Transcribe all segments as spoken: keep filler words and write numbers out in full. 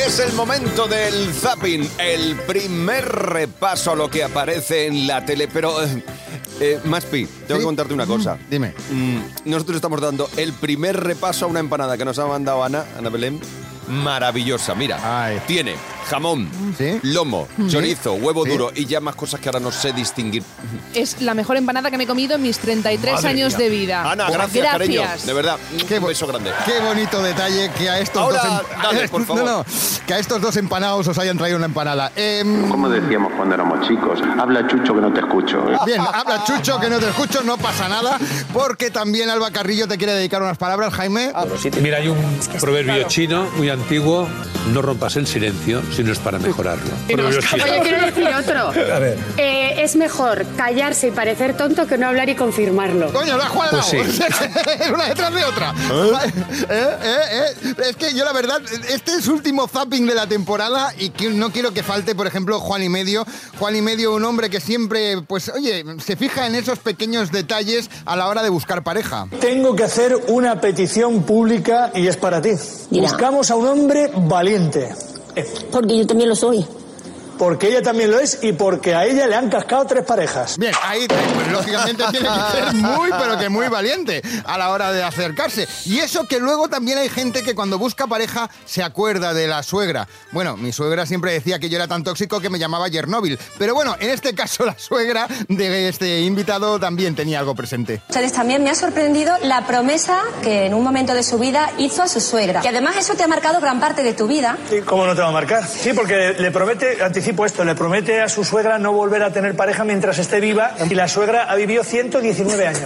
Es el momento del zapping, el primer repaso a lo que aparece en la tele. Pero, eh, Maspi, tengo ¿Sí? que contarte una cosa. Dime. Mm, nosotros estamos dando el primer repaso a una empanada que nos ha mandado Ana, Ana Belén. Maravillosa, mira. Ay. Tiene jamón, ¿Sí? lomo, chorizo, huevo Sí. duro y ya más cosas que ahora no sé distinguir. Es la mejor empanada que me he comido en mis treinta y tres Madre años mía. de vida. Ana, gracias, cariño. De verdad, Qué un bo- beso grande. Qué bonito detalle que a estos Ahora, dos em- dale, por favor. No, no, que a estos dos empanados os hayan traído una empanada. Em, Como decíamos cuando éramos chicos, habla Chucho que no te escucho. Bien, habla Chucho, que no te escucho, no pasa nada, porque también Alba Carrillo te quiere dedicar unas palabras, Jaime. Mira, hay un proverbio chino muy antiguo: no rompas el silencio si no es para mejorarlo. Proverbio chino. Oye, quiero decir otro. A ver. Eh, es mejor callarse y parecer tonto que no hablar y confirmarlo. Coño, lo has cuadrado. Pues sí. Una detrás de otra. ¿Eh? ¿Eh? ¿Eh? Es que yo la verdad, este es último zapping de la temporada y que no quiero que falte, por ejemplo, Juan y Medio. Juan y Medio, un hombre que siempre, pues, oye, se fija en esos pequeños detalles a la hora de buscar pareja. Tengo que hacer una petición pública y es para ti. Dirá. Buscamos a un hombre valiente. Eh, Porque yo también lo soy. Porque ella también lo es y porque a ella le han cascado tres parejas. Bien, ahí pues, lógicamente tiene que ser muy, pero que muy valiente a la hora de acercarse. Y eso que luego también hay gente que cuando busca pareja se acuerda de la suegra. Bueno, mi suegra siempre decía que yo era tan tóxico que me llamaba Chernobyl. Pero bueno, en este caso la suegra de este invitado también tenía algo presente. Entonces también me ha sorprendido la promesa que en un momento de su vida hizo a su suegra. Y además eso te ha marcado gran parte de tu vida. ¿Y cómo no te va a marcar? Sí, porque le promete, anticipo esto, le promete a su suegra no volver a tener pareja mientras esté viva y la suegra ha vivido ciento diecinueve años.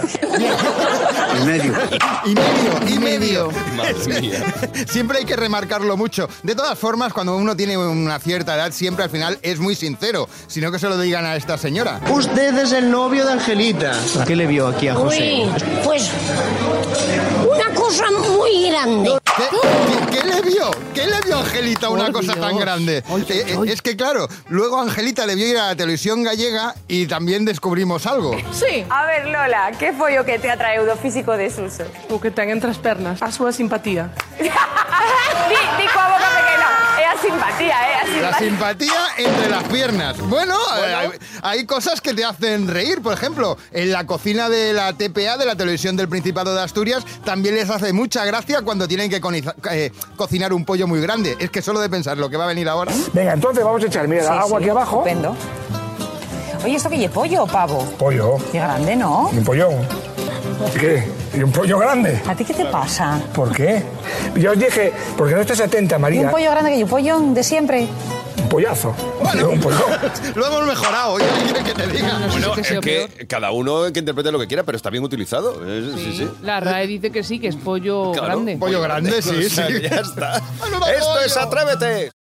Y medio. Y medio, y medio. Madre mía. Siempre hay que remarcarlo mucho. De todas formas, cuando uno tiene una cierta edad, siempre al final es muy sincero. Sino que se lo digan a esta señora. Usted es el novio de Angelita. ¿Qué le vio aquí a José? Uy, pues una cosa muy grande. ¿Qué, qué- qué le vio? ¿Qué le vio a Angelita una Por cosa Dios. tan grande? Ay, Eh, eh, ay. Es que claro, luego Angelita le vio ir a la televisión gallega y también descubrimos algo. Sí. A ver, Lola, què foi o que te atraeu do físico de Suso? O que ten entre as pernas a súa simpatía. Di, di coa boca pequena. É a simpatía, é a La simpatía. simpatía entre las piernas. Bueno, eh, hay, hay cosas que te hacen reír. Por ejemplo, en la cocina de la T P A, de la Televisión del Principado de Asturias, también les hace mucha gracia cuando tienen que coniza- eh, cocinar un pollo muy grande. Es que solo de pensar lo que va a venir ahora. Venga, entonces vamos a echar, mira, Sí, agua sí, aquí abajo. Estupendo. Oye, ¿esto qué es pollo o pavo? Pollo. Qué grande, ¿no? ¿Y un pollón? ¿Qué? ¿Y un pollo grande? ¿A ti qué te pasa? ¿Por qué? Yo os dije, porque no estás atenta, ¿Y María. un pollo grande que un pollón de siempre? Un pollazo. Un pollón. Lo hemos mejorado, ¿qué quieres que te diga? Bueno, que es sea que peor. cada uno que interprete lo que quiera, pero está bien utilizado. Eh, Sí, sí. La R A E dice que sí, que es pollo Claro. grande. Pollo grande, sí, O sea, sí. Ya está. Menudo Esto es pollo. Atrévete.